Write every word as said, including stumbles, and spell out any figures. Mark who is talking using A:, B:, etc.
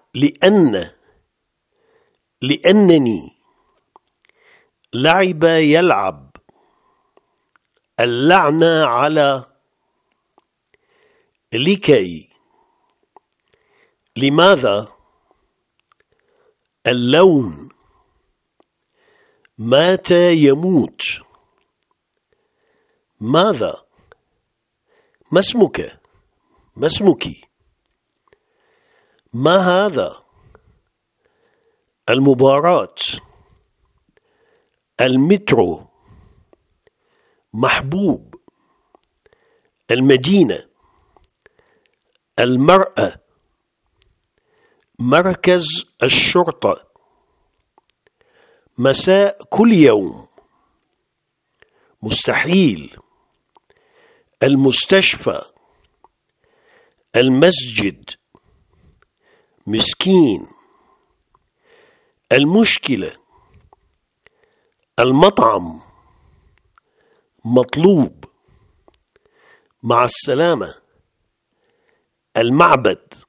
A: لأن لأنني لعب يلعب اللعنة على لكي لماذا اللون مات يموت ماذا ما اسمك ما اسمك ما هذا المباراة المترو محبوب المدينة المرأة مركز الشرطة مساء كل يوم مستحيل المستشفى المسجد مسكين المشكلة المطعم مطلوب مع السلامة المعبد